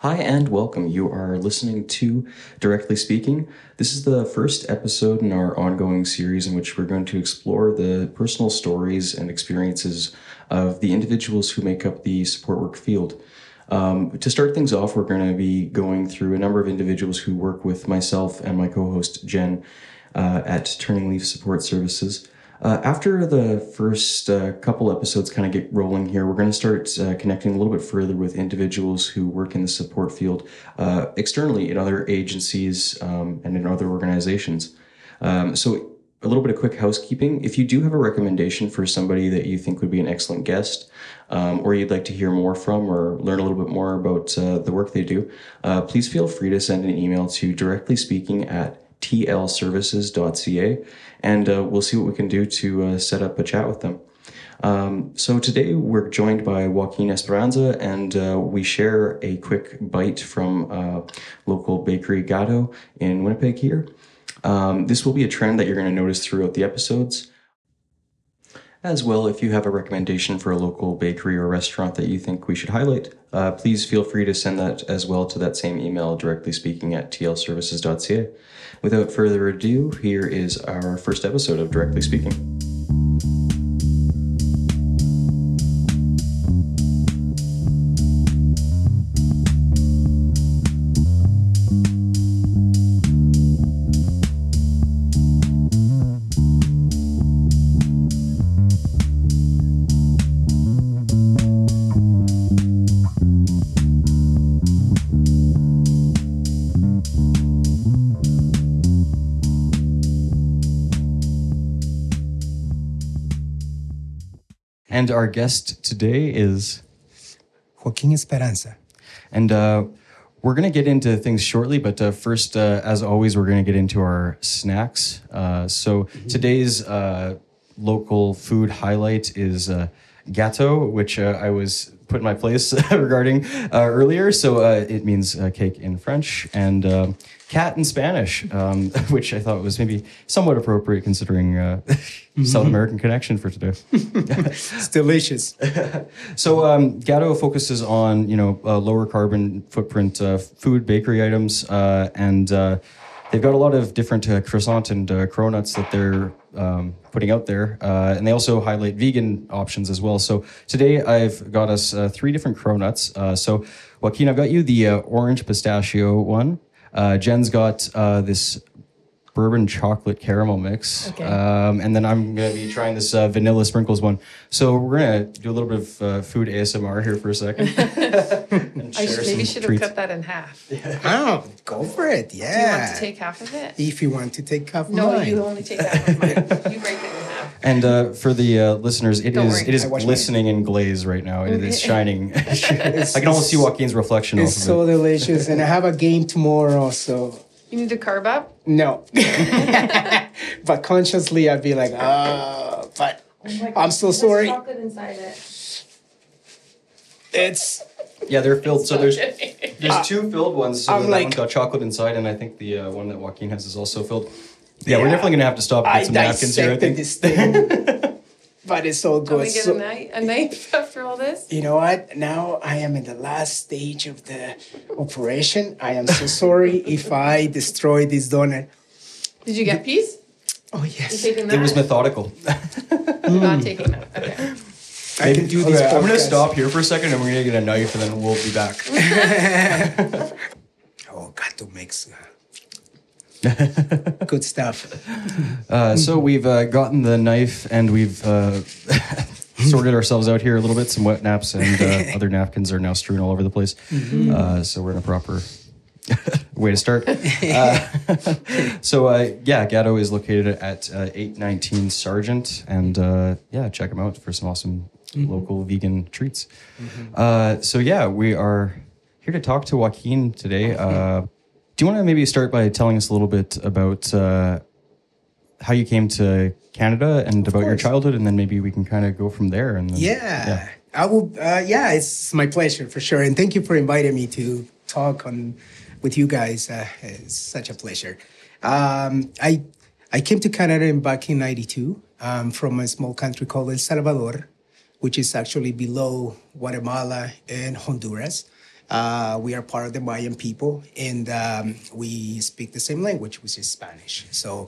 Hi and welcome. You are listening to Directly Speaking. This is the first episode in our ongoing series in which we're going to explore the personal stories and experiences of the individuals who make up the support work field. To start things off, we're going to be going through a number of individuals who work with myself and my co-host Jen at Turning Leaf Support Services. After the first couple episodes kind of get rolling here, we're going to start connecting a little bit further with individuals who work in the support field externally in other agencies and in other organizations. So a little bit of quick housekeeping. If you do have a recommendation for somebody that you think would be an excellent guest, or you'd like to hear more from or learn a little bit more about the work they do, please feel free to send an email to directlyspeaking@tlservices.ca, and we'll see what we can do to set up a chat with them. So today we're joined by Joaquin Esperanza, and we share a quick bite from local bakery Gatto in Winnipeg here. This will be a trend that you're going to notice throughout the episodes. As well, if you have a recommendation for a local bakery or restaurant that you think we should highlight, please feel free to send that as well to that same email, directlyspeaking@tlservices.ca. Without further ado, here is our first episode of Directly Speaking. And our guest today is Joaquin Esperanza. And we're going to get into things shortly, but first, as always, we're going to get into our snacks. So today's local food highlight is gâteau, which I was put in my place regarding earlier. So it means cake in French, and cat in Spanish, which I thought was maybe somewhat appropriate considering South American connection for today. It's delicious. So Gatto focuses on lower carbon footprint food bakery items, and they've got a lot of different croissant and cronuts that they're putting out there, and they also highlight vegan options as well. So today I've got us 3 different cronuts. So Joaquin, I've got you the orange pistachio one. Jen's got this bourbon chocolate caramel mix. Okay. And then I'm going to be trying this vanilla sprinkles one. So we're going to do a little bit of food ASMR here for a second. Maybe should have cut that in half. Oh, go for it. Yeah. Do you want to take half of it? If you want to take half of No, mine. you only take half of mine. You break it in half. And for the listeners, it Don't is worry. it is I watch glistening in glaze right now. It is shining. I can almost see Joaquin's reflection off It's of so it. delicious. And I have a game tomorrow, so You need to carb up? no. But consciously, I'd be like, but I'm so sorry. Chocolate inside it. It's, Yeah, they're filled. So there's 2 filled ones. So I'm that like- one's got chocolate inside, and I think the one that Joaquin has is also filled. Yeah, we're definitely gonna have to stop and I get some napkins here. I dissected think. this thing. But it's so Can good. we get So, a knife after all this? you know what? Now I am in the last stage of the operation. I am so sorry if I destroy this donut. Did you get peas? Oh, You yes. taking that? It was methodical. You're not taking that. Okay. I can do this. Okay, I'm gonna podcast. stop here for a second, and we're gonna get a knife, and then we'll be back. Oh, Gato makes good stuff. So we've gotten the knife, and we've sorted ourselves out here a little bit. Some wet naps and other napkins are now strewn all over the place. So we're in a proper way to start. Yeah, Gatto is located at 819 Sargent, and check them out for some awesome local vegan treats. So yeah, we are here to talk to Joaquin today. Do you want to maybe start by telling us a little bit about how you came to Canada and about your childhood, and then maybe we can kind of go from there. And then, Yeah. I will. It's my pleasure for sure, and thank you for inviting me to talk with you guys. It's such a pleasure. I came to Canada back in '92 from a small country called El Salvador, which is actually below Guatemala and Honduras. We are part of the Mayan people, and we speak the same language, which is Spanish. So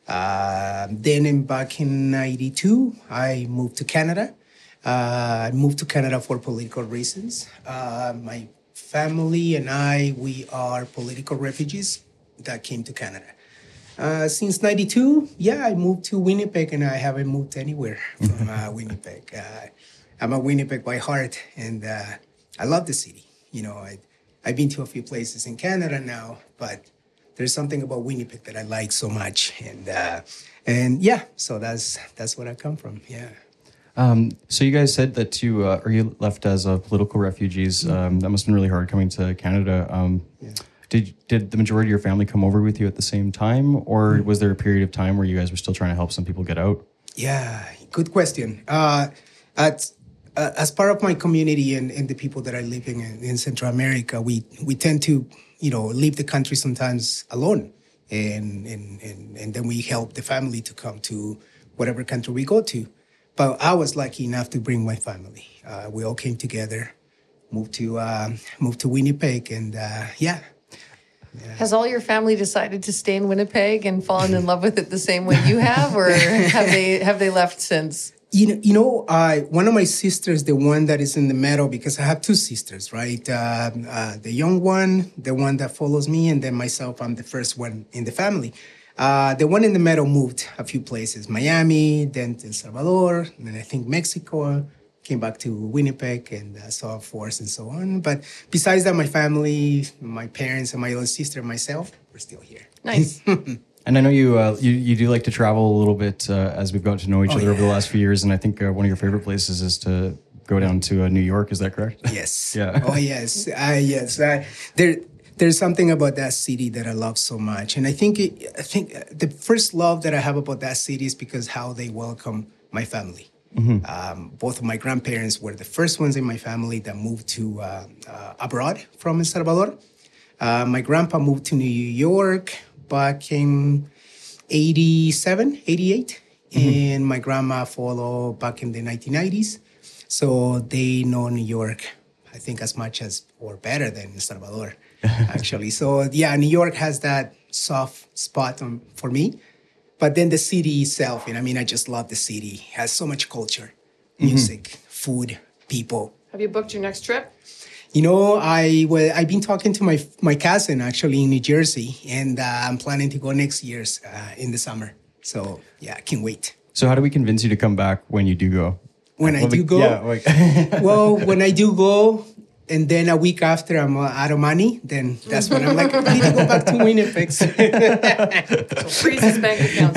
back in '92, I moved to Canada. I moved to Canada for political reasons. My family and we are political refugees that came to Canada. Since '92, I moved to Winnipeg, and I haven't moved anywhere from Winnipeg. I'm a Winnipeg by heart, and I love the city. I've been to a few places in Canada now, but there's something about Winnipeg that I like so much, so that's where I come from. Yeah. So you guys said that you left as political refugees. That must have been really hard coming to Canada. Did the majority of your family come over with you at the same time, or was there a period of time where you guys were still trying to help some people get out? Yeah, good question. As part of my community and the people that are living in Central America, we tend to, leave the country sometimes alone, and then we help the family to come to whatever country we go to. But I was lucky enough to bring my family. We all came together, moved to Winnipeg, and Yeah. Has all your family decided to stay in Winnipeg and fallen in love with it the same way you have, or have they left since? One of my sisters, the one that is in the middle, because I have two sisters, right? The young one, the one that follows me, and then myself, I'm the first one in the family. The one in the middle moved a few places, Miami, then to El Salvador, and then I think Mexico, came back to Winnipeg, and so forth and so on. But besides that, my family, my parents, and my little sister, and myself, we're still here. Nice. And I know you do like to travel a little bit as we've gotten to know each other over the last few years. And I think one of your favorite places is to go down to New York. Is that correct? Yes. Yeah. Oh, yes. Yes. There's something about that city that I love so much. And I think the first love that I have about that city is because how they welcome my family. Mm-hmm. Both of my grandparents were the first ones in my family that moved to abroad from El Salvador. My grandpa moved to New York back in 87, 88. Mm-hmm. And my grandma followed back in the 1990s. So they know New York, I think, as much as or better than El Salvador, actually. So, New York has that soft spot for me. But then the city itself, I just love the city. It has so much culture, music, food, people. Have you booked your next trip? I've been talking to my cousin actually in New Jersey, and I'm planning to go next year in the summer. So, I can't wait. So how do we convince you to come back when you do go? When I do go? Yeah. Well, when I do go, and then a week after I'm out of money, then that's when I'm like, I need to go back to Winnipeg. So freeze his bank accounts.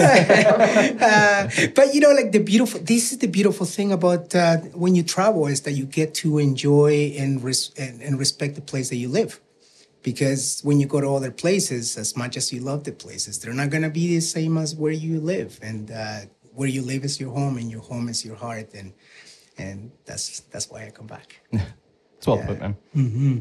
But this is the beautiful thing about when you travel is that you get to enjoy and respect the place that you live. Because when you go to other places, as much as you love the places, they're not going to be the same as where you live. And where you live is your home, and your home is your heart. And that's why I come back. It's well put, man. Mm-hmm.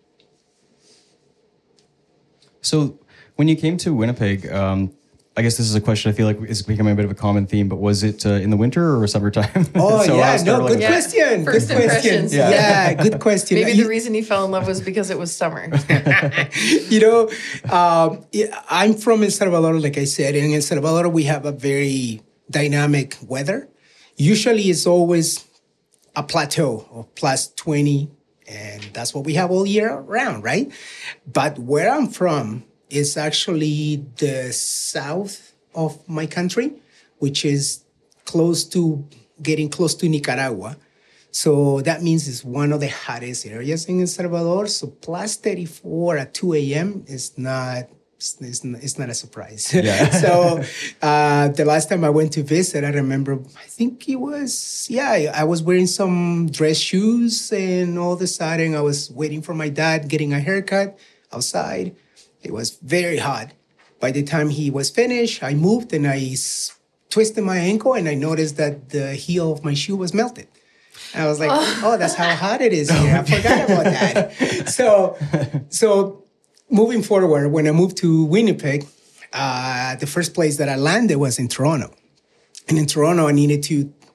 So when you came to Winnipeg, I guess this is a question I feel like is becoming a bit of a common theme, but was it in the winter or summertime? Oh, good question. First good impressions. Question. Yeah, good question. Maybe the reason he fell in love was because it was summer. I'm from El Salvador, like I said. And in El Salvador, we have a very dynamic weather. Usually it's always a plateau of plus 20, and that's what we have all year round, right? But where I'm from is actually the south of my country, which is getting close to Nicaragua. So that means it's one of the hottest areas in El Salvador. So plus 34 at 2 a.m. is not a surprise. Yeah. So the last time I went to visit, I remember, I think it was, I was wearing some dress shoes, and all of a sudden I was waiting for my dad getting a haircut outside. It was very hot. By the time he was finished, I moved and I twisted my ankle, and I noticed that the heel of my shoe was melted. I was like, oh, that's how hot it is here. I forgot about that. So moving forward, when I moved to Winnipeg, the first place that I landed was in Toronto. And in Toronto, I needed to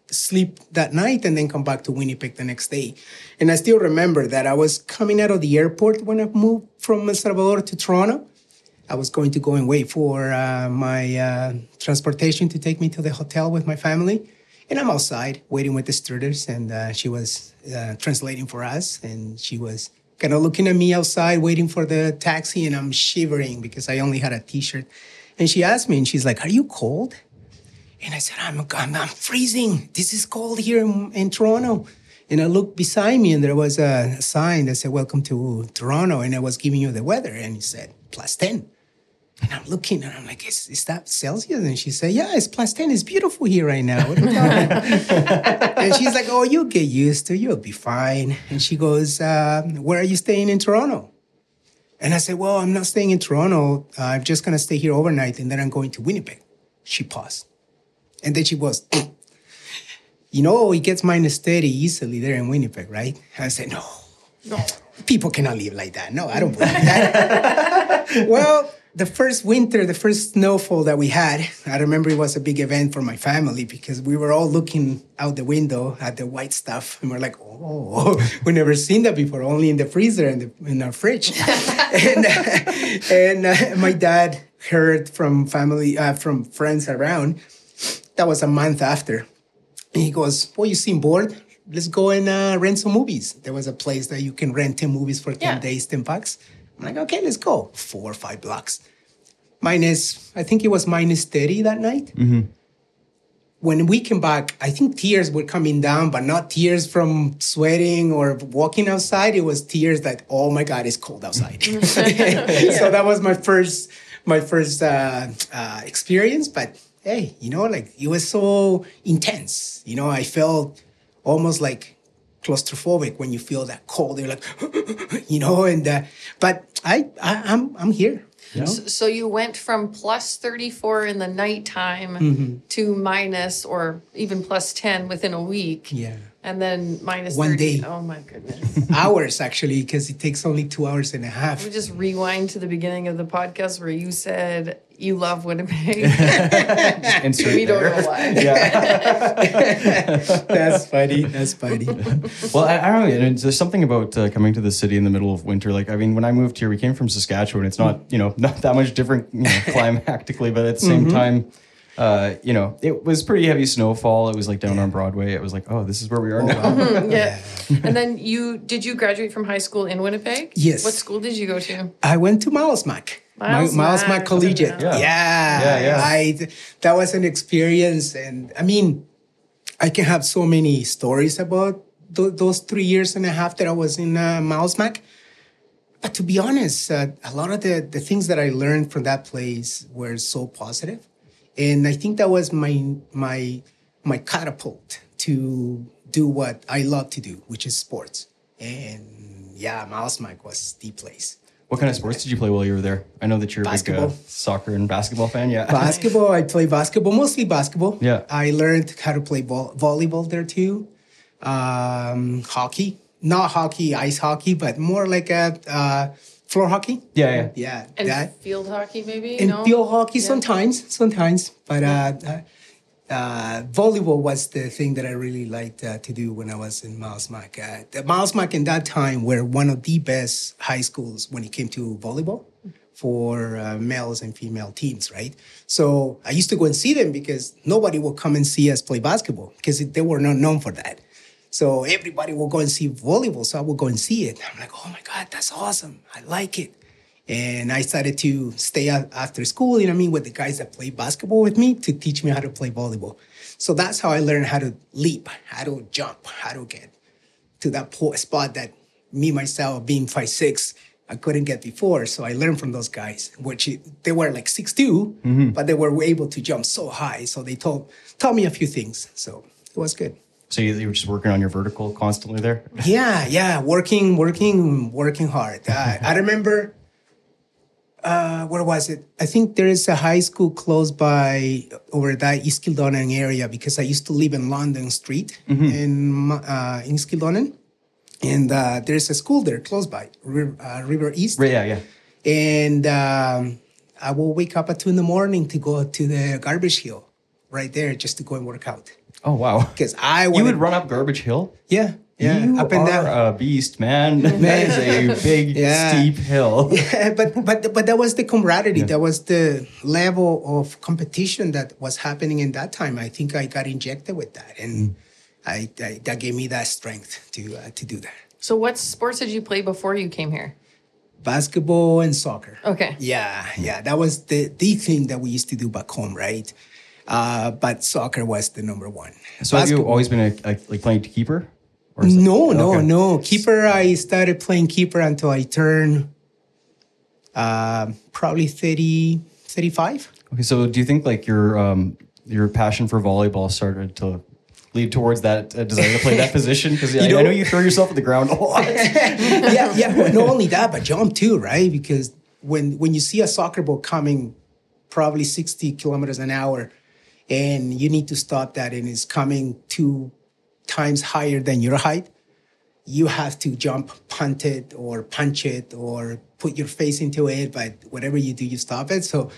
sleep that night and then come back to Winnipeg the next day. And I still remember that I was coming out of the airport when I moved from El Salvador to Toronto. I was going to go and wait for my transportation to take me to the hotel with my family. And I'm outside waiting with the stewardess, and she was translating for us. And she was kind of looking at me outside waiting for the taxi, and I'm shivering because I only had a T-shirt. And she asked me, and she's like, "Are you cold?" And I said, I'm freezing. This is cold here in Toronto. And I looked beside me, and there was a sign that said, "Welcome to Toronto." And I was giving you the weather. And it said, +10. And I'm looking, and I'm like, is that Celsius? And she said, "Yeah, it's +10. It's beautiful here right now." What are you talking about? And she's like, "Oh, you'll get used to it. You'll be fine." And she goes, "Where are you staying in Toronto?" And I said, "Well, I'm not staying in Toronto. I'm just going to stay here overnight, and then I'm going to Winnipeg." She paused. And then she was, it gets -30 easily there in Winnipeg, right? And I said, no, people cannot live like that. No, I don't believe that. Well, the first winter, the first snowfall that we had, I remember it was a big event for my family because we were all looking out the window at the white stuff. And we're like, oh, we've never seen that before, only in the freezer and in our fridge. and my dad heard from friends around. That was a month after. And he goes, "Well, you seem bored. Let's go and rent some movies." There was a place that you can rent 10 movies for 10 days, $10. I'm like, "Okay, let's go." 4 or 5 blocks. I think it was -30 that night. Mm-hmm. When we came back, I think tears were coming down, but not tears from sweating or walking outside. It was tears that, oh my God, it's cold outside. So that was my first experience. But hey, it was so intense. I felt almost like claustrophobic when you feel that cold. You're like, but I'm here. So you went from +34 in the nighttime to minus or even +10 within a week. Yeah. And then -30. One day. Oh my goodness. Hours, actually, because it takes only 2 hours and a half. We just rewind to the beginning of the podcast where you said you love Winnipeg. We don't know why. Yeah. That's funny. Well, I don't know. There's something about coming to the city in the middle of winter. Like, I mean, when I moved here, we came from Saskatchewan. It's not, not that much different climatically, but at the same time, it was pretty heavy snowfall. It was like down on Broadway. It was like, oh, this is where we are now. Yeah. And then did you graduate from high school in Winnipeg? Yes. What school did you go to? I went to Milesmac. Milesmac Collegiate. Yeah. That was an experience. And I mean, I can have so many stories about those 3 years and a half that I was in Milesmac. But to be honest, a lot of the things that I learned from that place were so positive. And I think that was my catapult to do what I love to do, which is sports. And yeah, Milesmac was the place. What kind of sports did you play while you were there? I know that you're a big soccer and basketball fan. Yeah. Basketball. I play basketball, mostly basketball. Yeah. I learned how to play volleyball there too. Hockey. Not hockey, ice hockey, but more like a floor hockey. Yeah. And field hockey, maybe? And field hockey sometimes. But volleyball was the thing that I really liked to do when I was in Milesmac. Milesmac in that time were one of the best high schools when it came to volleyball for males and female teams, right? So I used to go and see them because nobody would come and see us play basketball because they were not known for that. So everybody will go and see volleyball. So I will go and see it. I'm like, oh my God, that's awesome. I like it. And I started to stay after school, with the guys that play basketball with me to teach me how to play volleyball. So that's how I learned how to leap, how to jump, how to get to that spot that me, myself, being 5'6", I couldn't get before. So I learned from those guys, which they were like 6'2", but they were able to jump so high. So they taught me a few things. So it was good. So you were just working on your vertical constantly there? Yeah. Working hard. I remember, where was it? I think there is a high school close by over that East Kildonan area because I used to live in London Street in East Kildonan. And there's a school there close by, River East. Yeah. And I will wake up at 2 a.m. to go to the garbage hill right there just to go and work out. Oh, wow. Because I You wanted, would run up Garbage Hill? yeah, You up and are down. a beast, man. That is a big, Yeah. steep hill. Yeah, but that was the camaraderie. That was the level of competition that was happening in that time. I think I got injected with that, and I that gave me that strength to do that. So what sports did you play before you came here? Basketball and soccer. Okay. Yeah. That was the thing that we used to do back home, right? But soccer was the number one. So have you always been like playing keeper? Or is No, it- okay. no. Keeper, I started playing keeper until I turned probably 30, 35. Okay, so do you think like your passion for volleyball started to lead towards that desire to play that position? Because I know you throw yourself at the ground a lot. Yeah. Well, not only that, but jump too, right? Because when you see a soccer ball coming probably 60 kilometers an hour and you need to stop that and it's coming 2 times higher than your height, you have to jump, punt it, or punch it, or put your face into it. But whatever you do, you stop it. So,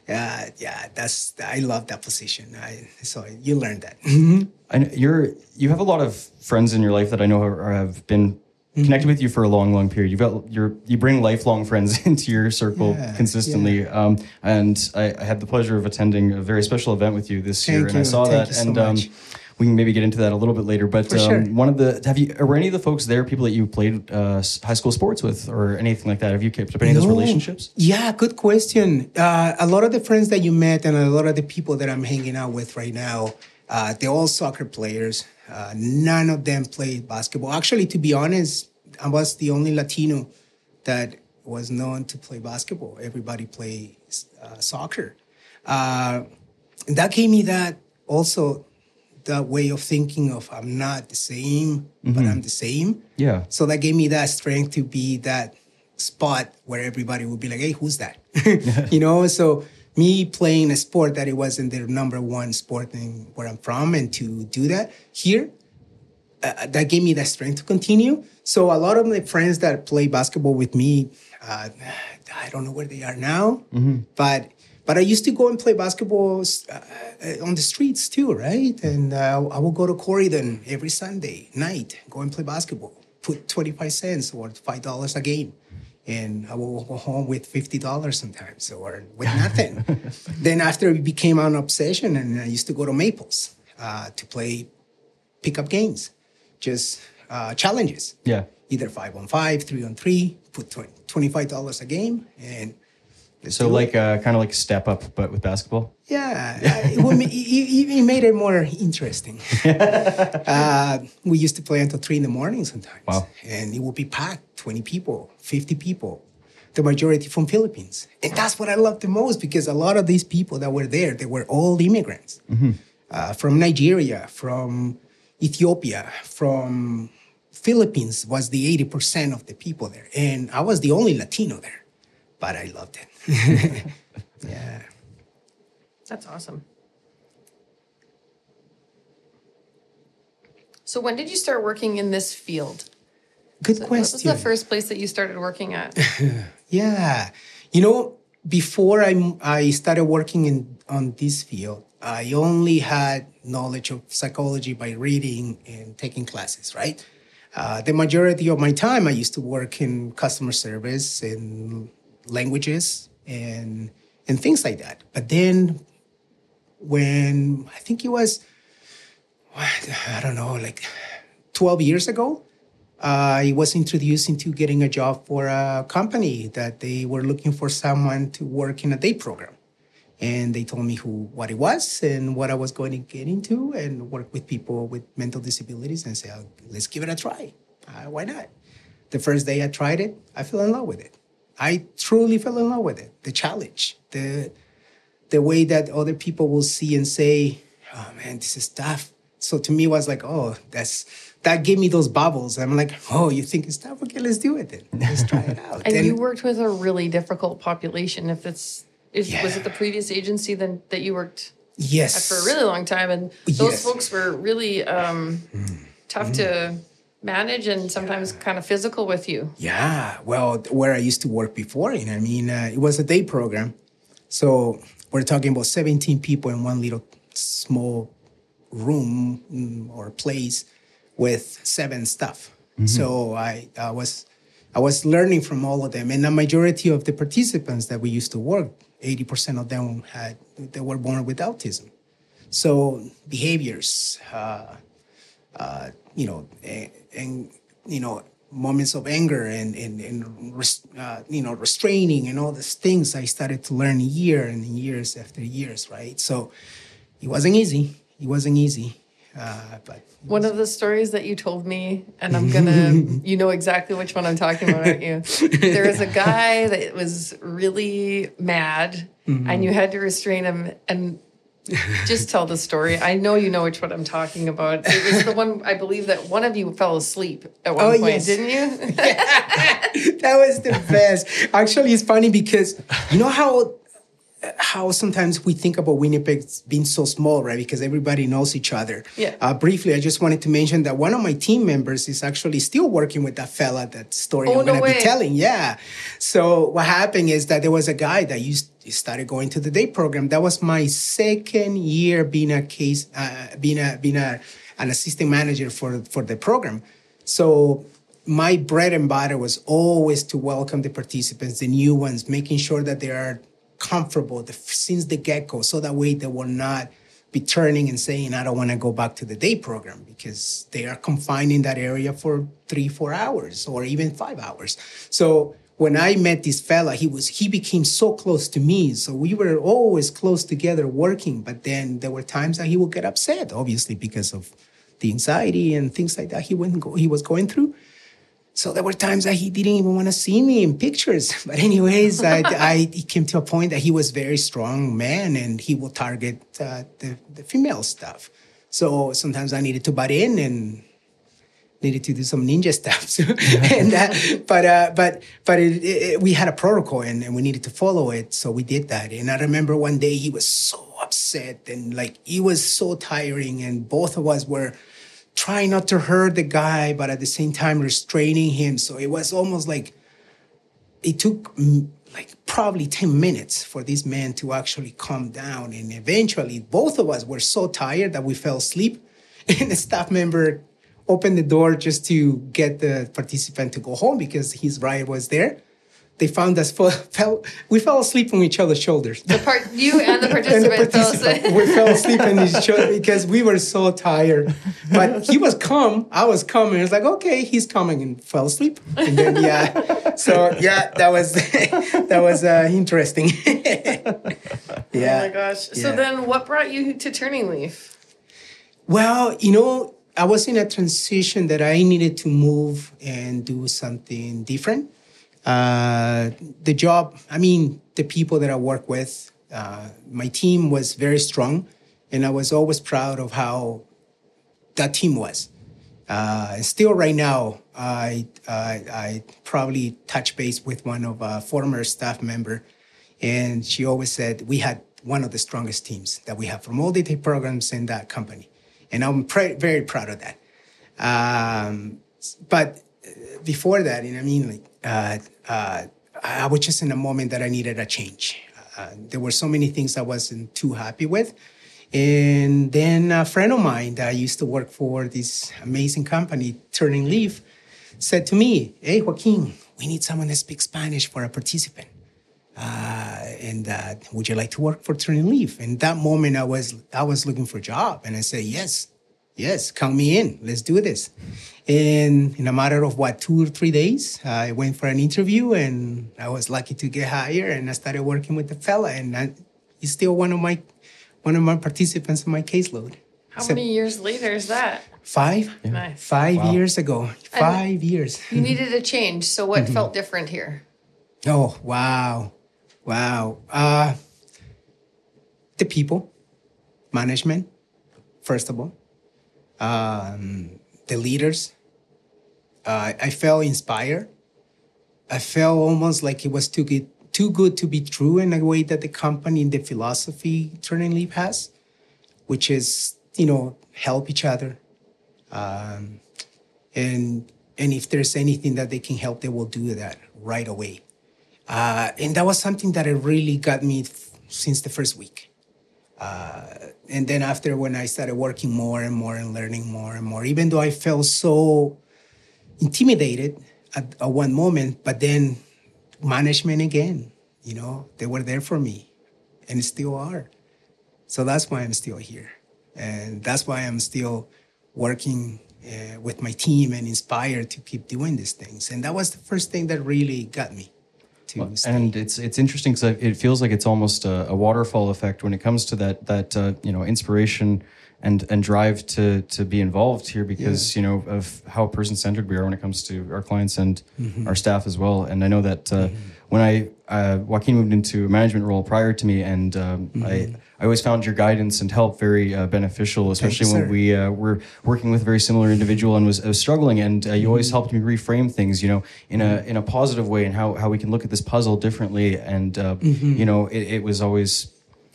I love that position. So you learn that. You have a lot of friends in your life that I know have been connected with you for a long period. You bring lifelong friends into your circle consistently. And I had the pleasure of attending a very special event with you this year, and I saw Thank that. you so And much. we can maybe get into that a little bit later. But For sure. were any of the folks there people that you played high school sports with or anything like that? Have you kept up any of those relationships? Yeah, good question. A lot of the friends that you met and a lot of the people that I'm hanging out with right now, they're all soccer players. None of them played basketball. Actually, to be honest, I was the only Latino that was known to play basketball. Everybody plays soccer. And that gave me that also that way of thinking of I'm not the same, but I'm the same. Yeah. So that gave me that strength to be that spot where everybody would be like, hey, who's that? So me playing a sport that it wasn't their number one sport in where I'm from, and to do that here, that gave me that strength to continue. So a lot of my friends that play basketball with me, I don't know where they are now, but I used to go and play basketball on the streets too, right? And I will go to Corridon every Sunday night, go and play basketball, put 25 cents or $5 a game. And I will go home with $50 sometimes or with nothing. Then after it became an obsession, and I used to go to Maples to play pickup games, just challenges. Yeah. Either 5-on-5, 3-on-3, put $25 a game, and So like kind of like Step Up, but with basketball. yeah, it made it more interesting. We used to play until 3 a.m. sometimes. Wow. And it would be packed, 20 people, 50 people, the majority from Philippines. And that's what I loved the most, because a lot of these people that were there, they were all immigrants from Nigeria, from Ethiopia, from Philippines was the 80% of the people there. And I was the only Latino there, but I loved it. Yeah. That's awesome. So when did you start working in this field? Good What question. was the first place that you started working at? Yeah. Before I started working on this field, I only had knowledge of psychology by reading and taking classes, right? The majority of my time, I used to work in customer service and languages and things like that. But then when I think it was, I don't know, like 12 years ago, I was introduced into getting a job for a company that they were looking for someone to work in a day program. And they told me what it was and what I was going to get into, and work with people with mental disabilities, and say, oh, let's give it a try. Why not? The first day I tried it, I fell in love with it. I truly fell in love with it. The challenge, the way that other people will see and say, oh man, this is tough. So to me, it was like, oh, that gave me those bubbles. I'm like, oh, you think it's tough? Okay, let's do it then. Let's try it out. And you worked with a really difficult population. Was it the previous agency that you worked Yes. at for a really long time? And those Yes. folks were really tough to manage and sometimes kind of physical with you. Yeah, well, where I used to work before, it was a day program. So we're talking about 17 people in one little small room or place with 7 staff. So I was learning from all of them, and the majority of the participants that we used to work, 80% of them they were born with autism. So behaviors, moments of anger and restraining and all these things I started to learn years after years, right? So it wasn't easy. But one of the stories that you told me, and I'm gonna, you know exactly which one I'm talking about, aren't you? There was a guy that was really mad, and you had to restrain him. And just tell the story. I know you know which one I'm talking about. It was the one, I believe, that one of you fell asleep at one point, yes. Didn't you? That was the best. Actually, it's funny because you know how sometimes we think about Winnipeg being so small, right? Because everybody knows each other. Yeah. Briefly, I just wanted to mention that one of my team members is actually still working with that fella, that story I'm going to be telling. Yeah. So what happened is that there was a guy that started going to the day program. That was my second year being an assistant manager for the program. So my bread and butter was always to welcome the participants, the new ones, making sure that they are comfortable since the get-go, so that way they will not be turning and saying, I don't want to go back to the day program, because they are confined in that area for 3-4 hours or even 5 hours. So when I met this fella, he became so close to me. So we were always close together working, but then there were times that he would get upset, obviously, because of the anxiety and things like that he was going through. So there were times that he didn't even want to see me in pictures. But anyways, it came to a point that he was a very strong man, and he will target the female stuff. So sometimes I needed to butt in and needed to do some ninja stuff. So, we had a protocol and we needed to follow it. So we did that. And I remember one day he was so upset, and it was so tiring, and both of us were trying not to hurt the guy, but at the same time restraining him. So it was almost like it took probably 10 minutes for this man to actually calm down. And eventually both of us were so tired that we fell asleep. And the staff member opened the door just to get the participant to go home because his ride was there. They found us, we fell asleep on each other's shoulders. You and the participant fell asleep. We fell asleep on each other because we were so tired. But he was calm, I was calm, and I was like, okay, he's coming, and fell asleep. And then, that was interesting. Yeah. Oh my gosh. Yeah. So then what brought you to Turning Leaf? Well, I was in a transition that I needed to move and do something different. The job, the people that I work with, my team was very strong, and I was always proud of how that team was. Still right now, I probably touch base with one of a former staff member, and she always said we had one of the strongest teams that we have from all the programs in that company. And I'm very proud of that. But before that, I was just in a moment that I needed a change. There were so many things I wasn't too happy with. And then a friend of mine that used to work for this amazing company, Turning Leaf, said to me, hey, Joaquin, we need someone that speaks Spanish for a participant. Would you like to work for Turning Leaf? And that moment I was looking for a job, and I said, yes, count me in. Let's do this. And in a matter of 2 or 3 days, I went for an interview, and I was lucky to get hired, and I started working with the fella, and he's still one of my participants in my caseload. How many years later is that? 5. Yeah. Nice. 5 years ago. 5 years. You needed a change. So what felt different here? Oh, wow. The people, management, first of all. The leaders. I felt inspired. I felt almost like it was too good to be true in a way that the company and the philosophy Turning Leaf has, which is, help each other. And if there's anything that they can help, they will do that right away. And that was something that it really got me since the first week. And then after, when I started working more and more and learning more and more, even though I felt so intimidated at one moment, but then management again, they were there for me and still are. So that's why I'm still here. And that's why I'm still working with my team and inspired to keep doing these things. And that was the first thing that really got me to stay. And it's interesting because it feels like it's almost a waterfall effect when it comes to that inspiration and drive to be involved here, because of how person-centered we are when it comes to our clients and our staff as well. And I know that when Joaquin moved into a management role prior to me, and I always found your guidance and help very beneficial, especially when we were working with a very similar individual and was struggling. And you always helped me reframe things, in a positive way, and how we can look at this puzzle differently. And it was always.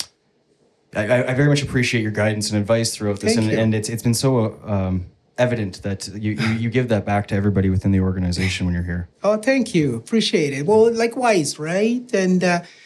I very much appreciate your guidance and advice throughout this, and it's been so evident that you give that back to everybody within the organization when you're here. Oh, thank you, appreciate it. Well, likewise, right? And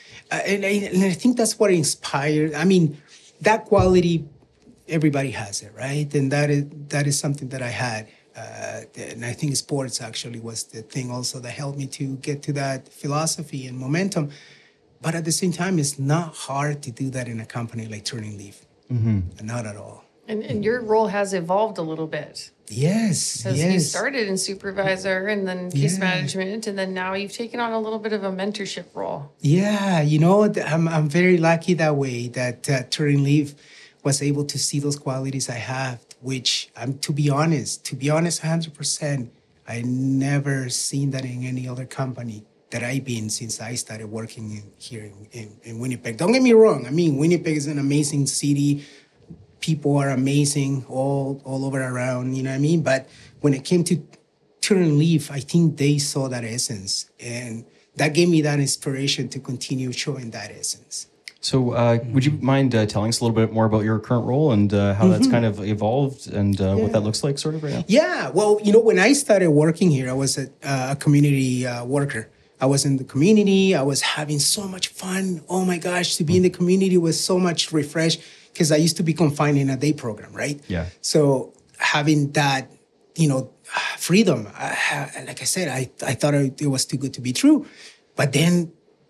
I think that's what inspired. I mean, that quality, everybody has it, right? And that is something that I had, and I think sports actually was the thing also that helped me to get to that philosophy and momentum. But at the same time, it's not hard to do that in a company like Turning Leaf. Not at all. And your role has evolved a little bit. Yes, Because yes. you started in supervisor and then case management, and then now you've taken on a little bit of a mentorship role. Yeah, I'm very lucky that way, that Turning Leaf was able to see those qualities I have, which I'm, to be honest, 100%, I never seen that in any other company that I've been since I started working here in Winnipeg. Don't get me wrong. I mean, Winnipeg is an amazing city. People are amazing all over around, you know what I mean? But when it came to Turning Leaf, I think they saw that essence. And that gave me that inspiration to continue showing that essence. So would you mind telling us a little bit more about your current role and how that's kind of evolved and what that looks like sort of right now? Yeah, well, when I started working here, I was a community worker. I was in the community. I was having so much fun. Oh my gosh, to be in the community was so much refreshed, because I used to be confined in a day program, right? Yeah. So having that, freedom, like I said, I thought it was too good to be true. But then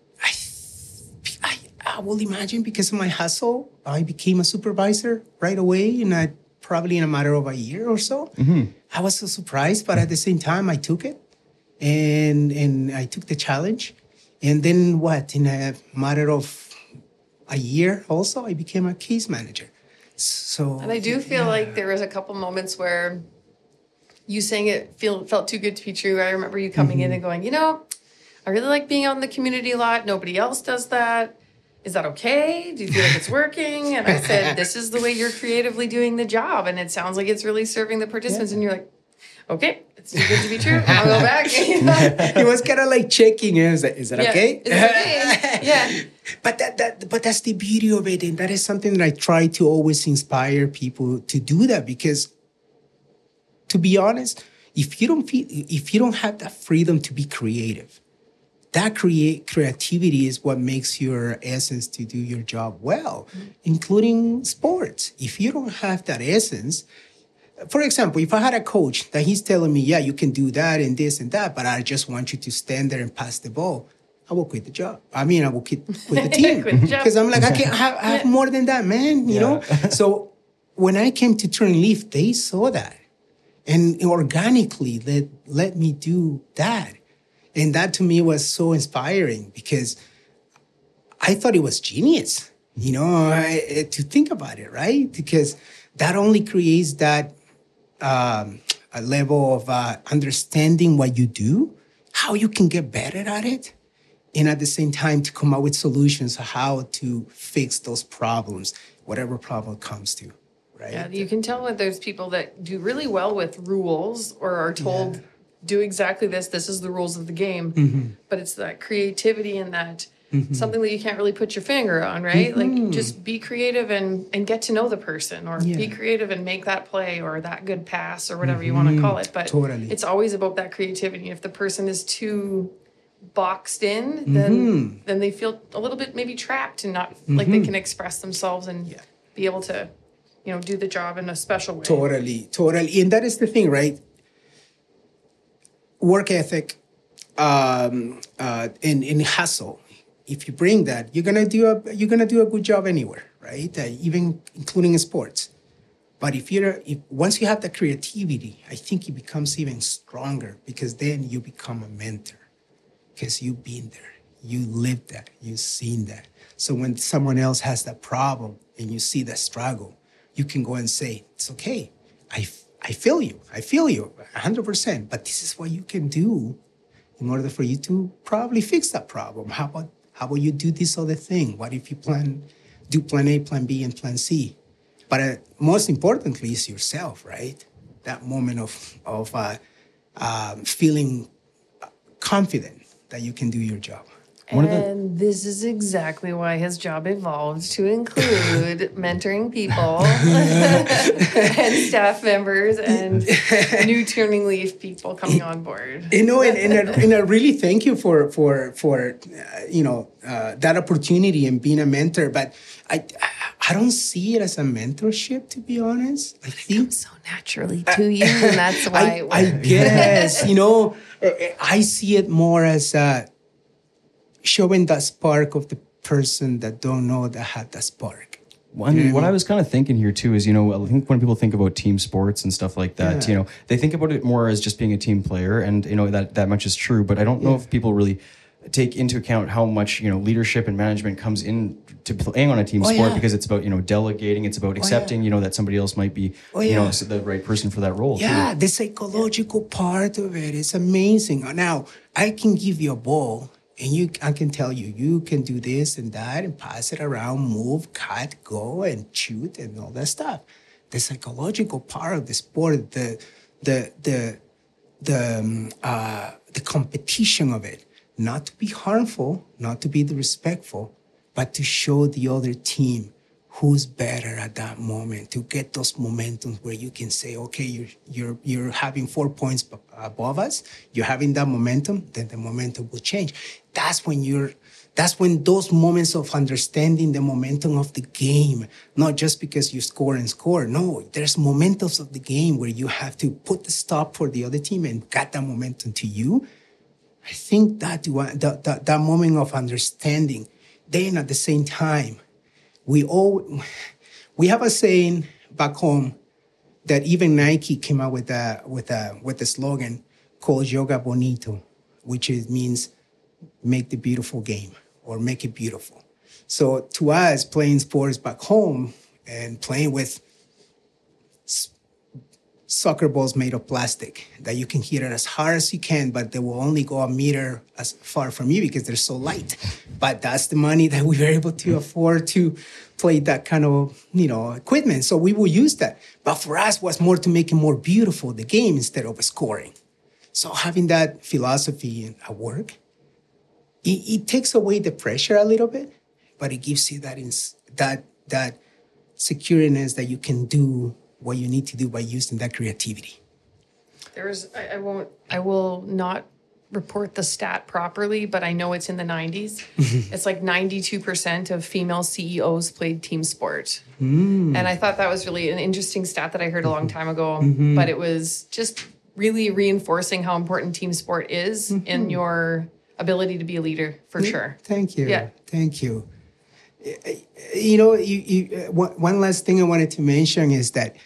I will imagine, because of my hustle, I became a supervisor right away, and probably in a matter of a year or so. I was so surprised, but at the same time, I took it. And I took the challenge. And then in a matter of a year also, I became a case manager. So, And I do feel like there was a couple moments where you saying it felt too good to be true. I remember you coming in and going, I really like being out in the community a lot. Nobody else does that. Is that okay? Do you feel like it's working? And I said, this is the way you're creatively doing the job. And it sounds like it's really serving the participants. And you're like, okay, it's too good to be true. I'll go back. It was kind of like checking. Is that okay? Is it okay? Yeah. But that's the beauty of it, and that is something that I try to always inspire people to do that, because, to be honest, if you don't have that freedom to be creative, that creativity is what makes your essence to do your job well, including sports. If you don't have that essence. For example, if I had a coach that he's telling me, yeah, you can do that and this and that, but I just want you to stand there and pass the ball, I will quit the job. I mean, I will quit the team. Because I'm like, I have more than that, man, you know? So when I came to Turning Leaf, they saw that. And organically, let me do that. And that to me was so inspiring, because I thought it was genius, to think about it, right? Because that only creates that a level of understanding what you do, how you can get better at it, and at the same time to come up with solutions of how to fix those problems, whatever problem comes to, right? Yeah, you can tell that there's people that do really well with rules or are told, do exactly this is the rules of the game. But it's that creativity and that something that you can't really put your finger on, right? Like, just be creative and get to know the person, or be creative and make that play or that good pass or whatever you want to call it. But Totally. it's always about that creativity. If the person is too boxed in, then they feel a little bit maybe trapped and not like they can express themselves and be able to, do the job in a special way. Totally. And that is the thing, right? Work ethic, and hustle. If you bring that, you're gonna do a good job anywhere, right? Even including sports. But if once you have the creativity, I think it becomes even stronger, because then you become a mentor, because you've been there, you lived that, you've seen that. So when someone else has that problem and you see the struggle, you can go and say, "It's okay. I feel you. I feel you 100%. But this is what you can do in order for you to probably fix that problem. How about you do this other thing? What if you do plan A, plan B, and plan C?" But most importantly is yourself, right? That moment of feeling confident that you can do your job. And this is exactly why his job evolved to include mentoring people and staff members and new Turning Leaf people coming on board. And I really thank you for that opportunity and being a mentor. But I don't see it as a mentorship, to be honest. I think so naturally to you, and that's why it works. I guess I see it more as showing that spark of the person that don't know that had that spark. What I was kind of thinking here too is, I think when people think about team sports and stuff like that, they think about it more as just being a team player, and that much is true. But I don't know if people really take into account how much leadership and management comes in to playing on a team sport, because it's about delegating, it's about accepting that somebody else might be the right person for that role. Yeah, the psychological part of it is amazing. Now I can give you a ball, and I can tell you can do this and that and pass it around, move, cut, go, and shoot, and all that stuff. The psychological part of the sport, the competition of it, not to be harmful, not to be disrespectful, but to show the other team who's better at that moment, to get those momentums where you can say, okay, you're having 4 points above us, you're having that momentum, then the momentum will change. That's when those moments of understanding the momentum of the game, not just because you score and score. No, there's momentums of the game where you have to put the stop for the other team and get that momentum to you. I think that moment of understanding, then at the same time, we have a saying back home that even Nike came out with a slogan called "Yoga Bonito," which means make the beautiful game or make it beautiful. So to us, playing sports back home and playing with soccer balls made of plastic that you can hit it as hard as you can, but they will only go a meter as far from you because they're so light. But that's the money that we were able to afford to play that kind of, equipment. So we will use that. But for us, was more to make it more beautiful, the game, instead of scoring. So having that philosophy at work, it takes away the pressure a little bit, but it gives you that secureness that you can do what you need to do by using that creativity. I will not report the stat properly, but I know it's in the 90s. It's like 92% of female CEOs played team sport. And I thought that was really an interesting stat that I heard a long time ago, but it was just really reinforcing how important team sport is in your ability to be a leader, for sure. Thank you. Yeah. Thank you. One last thing I wanted to mention is that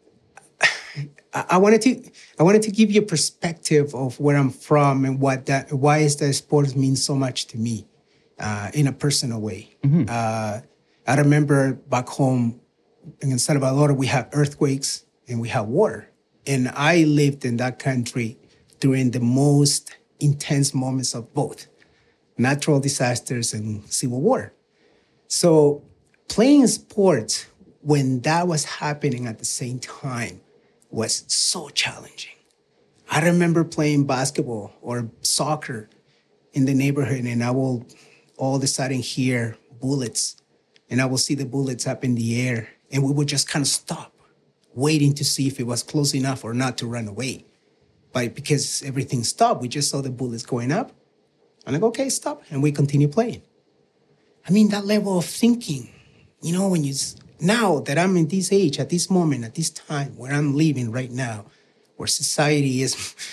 I wanted to give you a perspective of where I'm from and why is that sports means so much to me in a personal way. I remember back home in El Salvador, we have earthquakes and we have war. And I lived in that country during the most intense moments of both natural disasters and civil war. So playing sports when that was happening at the same time was so challenging. I remember playing basketball or soccer in the neighborhood, and I will all of a sudden hear bullets, and I will see the bullets up in the air, and we would just kind of stop, waiting to see if it was close enough or not to run away. But because everything stopped, we just saw the bullets going up, And I go, okay, stop. And we continue playing. I mean, that level of thinking, you know, now that I'm in this age, at this moment, at this time where I'm living right now, where society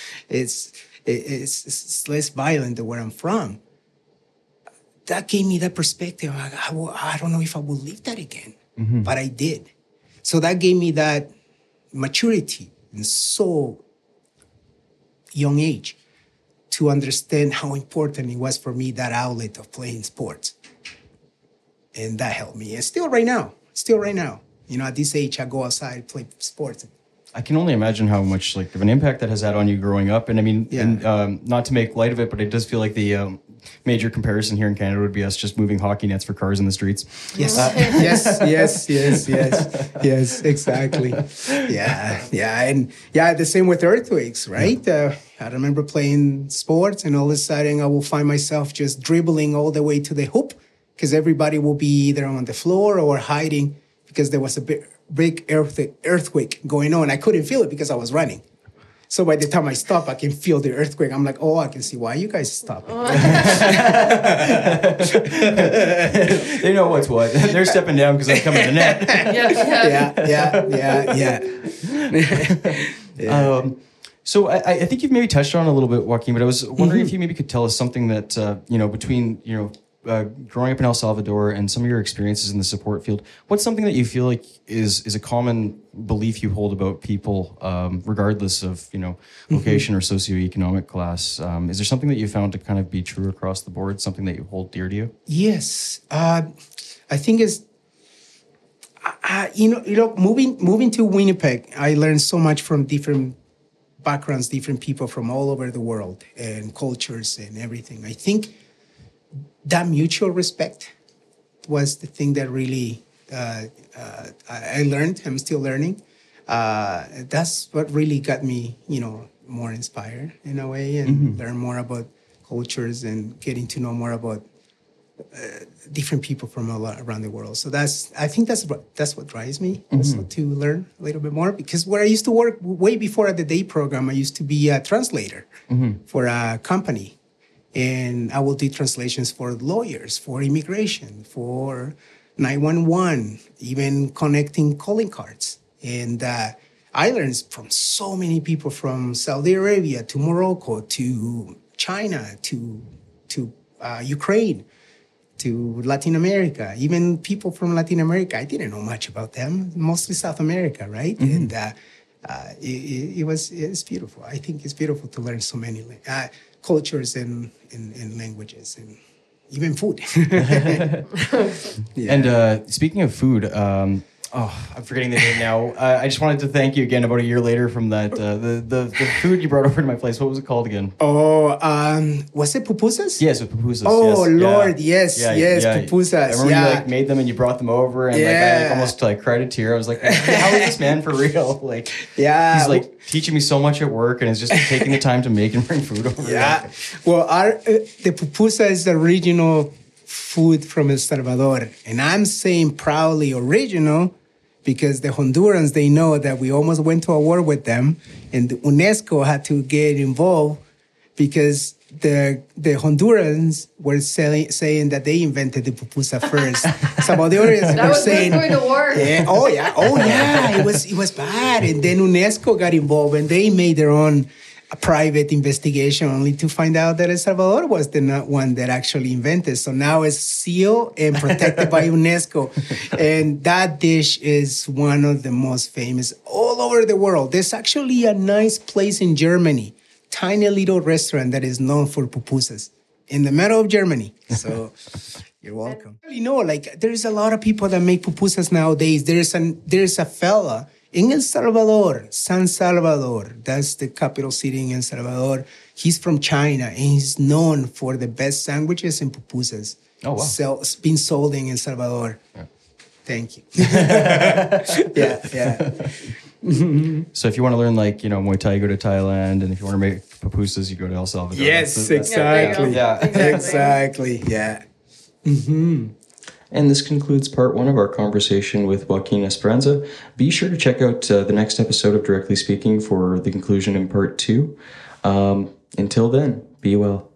it's less violent than where I'm from, that gave me that perspective. I don't know if I will live that again, but I did. So that gave me that maturity in so young age to understand how important it was for me, that outlet of playing sports. And that helped me. And still right now, you know, at this age, I go outside, play sports. I can only imagine how much like of an impact that has had on you growing up. And I mean, not to make light of it, but it does feel like the major comparison here in Canada would be us just moving hockey nets for cars in the streets. Yes, yes, exactly. Yeah, and the same with earthquakes, right? I remember playing sports, and all of a sudden I will find myself just dribbling all the way to the hoop because everybody will be either on the floor or hiding because there was a big earthquake going on. I couldn't feel it because I was running. So by the time I stop, I can feel the earthquake. I'm like, oh, I can see why you guys stopped. They know what's what. They're stepping down because I'm coming to the net. Yeah. So I think you've maybe touched on it a little bit, Joaquin, but I was wondering if you maybe could tell us something that, between, growing up in El Salvador and some of your experiences in the support field, what's something that you feel like is a common belief you hold about people, regardless of, location or socioeconomic class? Is there something that you found to kind of be true across the board, something that you hold dear to you? Yes. I think it's, moving to Winnipeg, I learned so much from different backgrounds, different people from all over the world and cultures and everything. I think that mutual respect was the thing that really I learned. I'm still learning. That's what really got me, more inspired in a way, and learn more about cultures and getting to know more about different people from all around the world. So I think that's what drives me also to learn a little bit more, because where I used to work way before at the day program, I used to be a translator for a company. And I will do translations for lawyers, for immigration, for 911, even connecting calling cards. And I learned from so many people from Saudi Arabia to Morocco to China to Ukraine to Latin America. Even people from Latin America, I didn't know much about them, mostly South America, right? And it's beautiful. I think it's beautiful to learn so many cultures and languages and even food. And speaking of food, I'm forgetting the name now. I just wanted to thank you again about a year later from that the food you brought over to my place. What was it called again? Was it pupusas? Yes, with pupusas. Oh, yes. Lord, yes, pupusas. I remember you made them and you brought them over, and I almost cried a tear. I was like, how is this man for real? He's teaching me so much at work, and is just taking the time to make and bring food over. Yeah. Well, the pupusa is the original food from El Salvador, and I'm saying proudly original because the Hondurans, they know that we almost went to a war with them, and the UNESCO had to get involved because the Hondurans were saying that they invented the pupusa first. Salvadorians were saying going to war. It was bad, and then UNESCO got involved and they made their own private investigation, only to find out that El Salvador was the one that actually invented. So now it's sealed and protected by UNESCO. And that dish is one of the most famous all over the world. There's actually a nice place in Germany, tiny little restaurant that is known for pupusas in the middle of Germany. So you're welcome. There's a lot of people that make pupusas nowadays. There's a fella in El Salvador, San Salvador, that's the capital city in El Salvador. He's from China, and he's known for the best sandwiches and pupusas. Oh, wow. It's been sold in El Salvador. Yeah. Thank you. So if you want to learn Muay Thai, you go to Thailand, and if you want to make pupusas, you go to El Salvador. Yes, exactly. Exactly. Yeah. And this concludes part 1 of our conversation with Joaquin Esperanza. Be sure to check out the next episode of Directly Speaking for the conclusion in part 2. Until then, be well.